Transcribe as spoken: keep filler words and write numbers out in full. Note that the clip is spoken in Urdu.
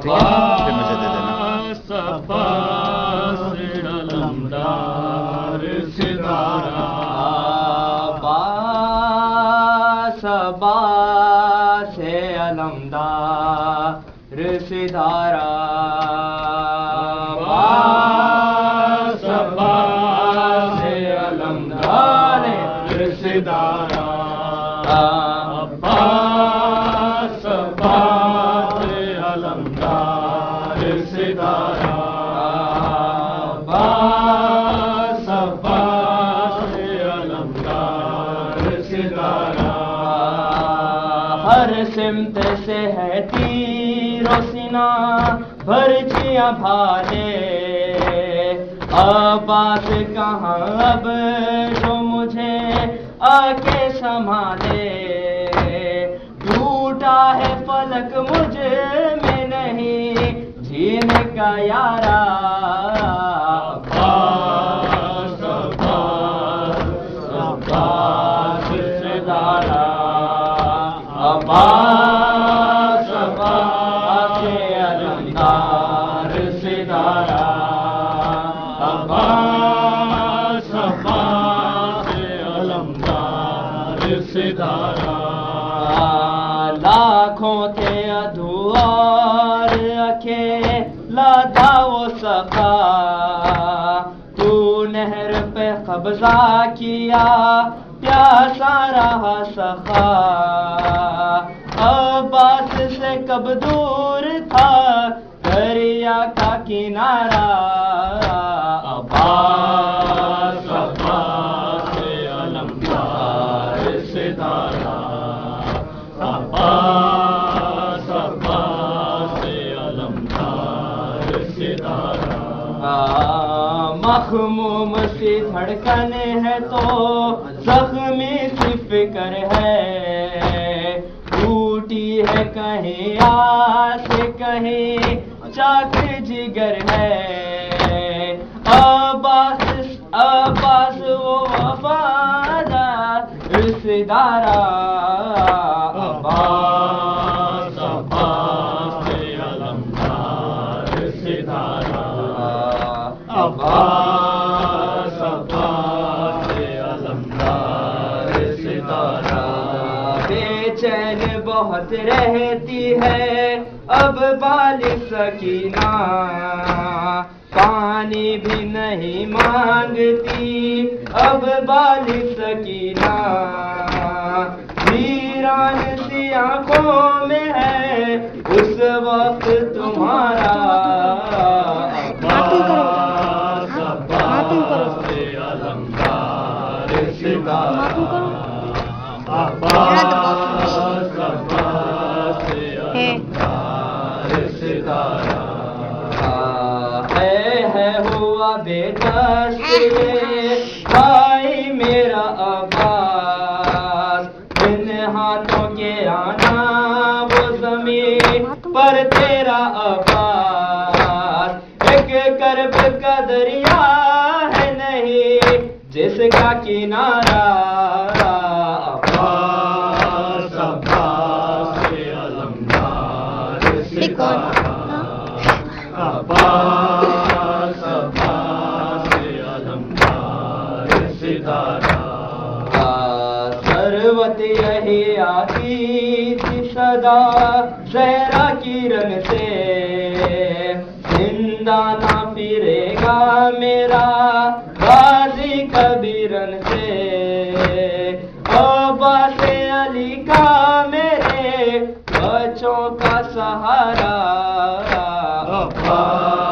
ٹھیک ہے پھر مجھے دے دینا علمدار ستارہ سبا سے علمدار ستارہ سبا سے علمدار ستارہ سبا سے علمدار ستارہ سبا سے علمدار ستارہ ہر سمت سے ہے تیر و سینہ برچیاں بھالے عباس کہاں اب جو مجھے آ کے سنبھالے ٹوٹا ہے فلک مجھ میں نہیں جینے کا یارا عباس عباس عباس ستارہ عباس عباس علمدار ستارہ عباس عباس علمدار ستارہ لاکھوں تھے ادوار اکیلا تھا وہ سخا تو نہر پہ قبضہ کیا پیاسا رہا سخا عباس سے کب دور تھا دریا کا کنارہ عباس عباس علمدار ستارہ عباس عباس علمدار ستارہ مخموم سی دھڑکن ہے تو زخمی سی فکر ہے ٹوٹی ہے کہیں آس کہیں چاک جگر ہے عباس عباس وہ وفادار رشتےدارا عباس عباس علمدار رشتےدارا عباس عباس علمدار رشتےدارا بے چین بہت رہتی ہے اب والی سکینہ پانی بھی نہیں مانگتی اب والی سکینہ ویران سی آنکھوں میں ہے اس وقت تمہارا عباس عباس علمدار ستارہ عباس عباس علمدار ستارہ ہے ہوا بیٹا سے بھائی میرا عباس جن ہاتھوں کے آنا وہ زمین پر تیرا عباس ایک کرب کا دریا ہے نہیں جس کا کنارہ عباس عباس علمدار ستارہ عباس عباس علمدار ستارہ سروت یہی آتی تھی صدا زہرا کرن سے زندہ نہ پھرے گا میرا غازی کبیرن سے عباس علی کا میرے بچوں کا سہارا عباس